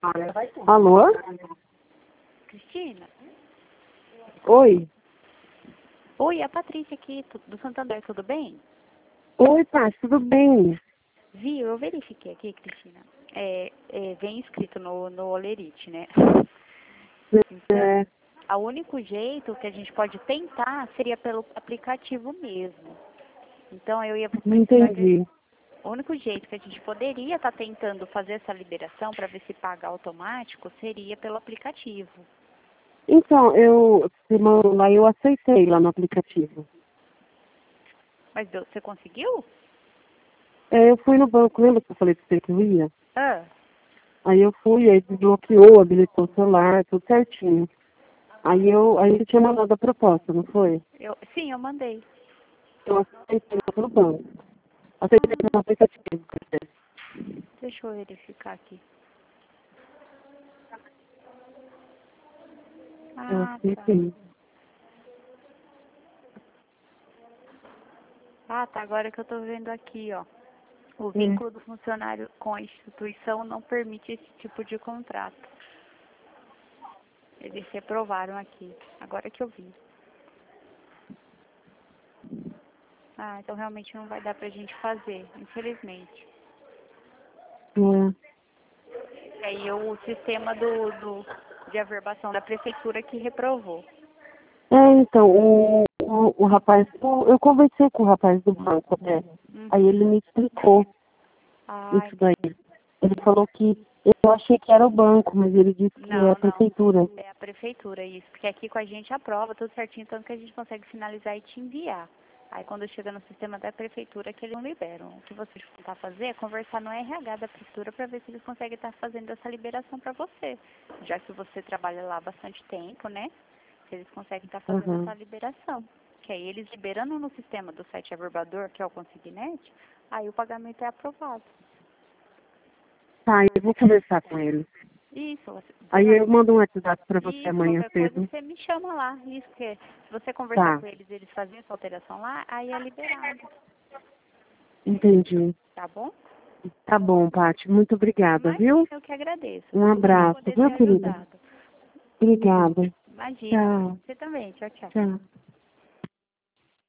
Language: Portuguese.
Alô? Cristina? Oi? Oi, é a Patrícia aqui, do Santander, tudo bem? Oi, Paty, tudo bem? Viu, eu verifiquei aqui, Cristina. Vem escrito no Olerite, né? Então, É, o único jeito que a gente pode tentar seria pelo aplicativo mesmo. Então, eu ia não precisar de... entendi. O único jeito que a gente poderia estar tentando fazer essa liberação para ver se paga automático seria pelo aplicativo. Então, você mandou lá, eu aceitei lá no aplicativo. Mas você conseguiu? Eu fui no banco, lembra que eu falei pra você que eu ia? Ah, Aí eu fui, aí desbloqueou, habilitou o celular, tudo certinho. Aí você tinha mandado a proposta, não foi? sim, eu mandei. Eu aceitei lá no banco. Aceitei no aplicativo. Quer dizer. Deixa eu verificar aqui. Eu Ah, tá. aceitei. Ah, tá. Agora que eu tô vendo aqui, ó. O É. vínculo do funcionário com a instituição não permite esse tipo de contrato. Eles reprovaram aqui. Agora que eu vi. Ah, então realmente não vai dar pra gente fazer, infelizmente. É. Aí o sistema de averbação da prefeitura que reprovou. Então, o rapaz, eu conversei com o rapaz do banco até. Aí ele me explicou Ah, isso daí. entendi. Ele falou que eu achei que era o banco, mas ele disse que é a Não, não. prefeitura. É a prefeitura, isso. Porque aqui com a gente aprova tudo certinho, tanto que a gente consegue finalizar e te enviar. Aí quando chega no sistema da prefeitura que eles não liberam. O que você tentar fazer é conversar no RH da prefeitura para ver se eles conseguem estar fazendo essa liberação para você. Já que você trabalha lá há bastante tempo, né? Se eles conseguem estar fazendo Uhum. essa liberação. Que aí eles liberando no sistema do site Averbador, que é o Consignet, aí o pagamento é aprovado. Tá, eu vou conversar com ele. Isso, Aí eu mando um WhatsApp pra você isso, amanhã qualquer coisa cedo. você me chama lá. Isso, porque se você conversar Tá, com eles, eles fazem essa alteração lá, aí é liberado. entendi. Tá bom? Tá bom, Paty. Muito obrigada, Imagina, viu? eu que agradeço. Um Fico feliz de abraço, poder viu, ter querida? ajudado. Obrigada. Imagina. Tchau. Você também. Tchau, tchau. Tchau.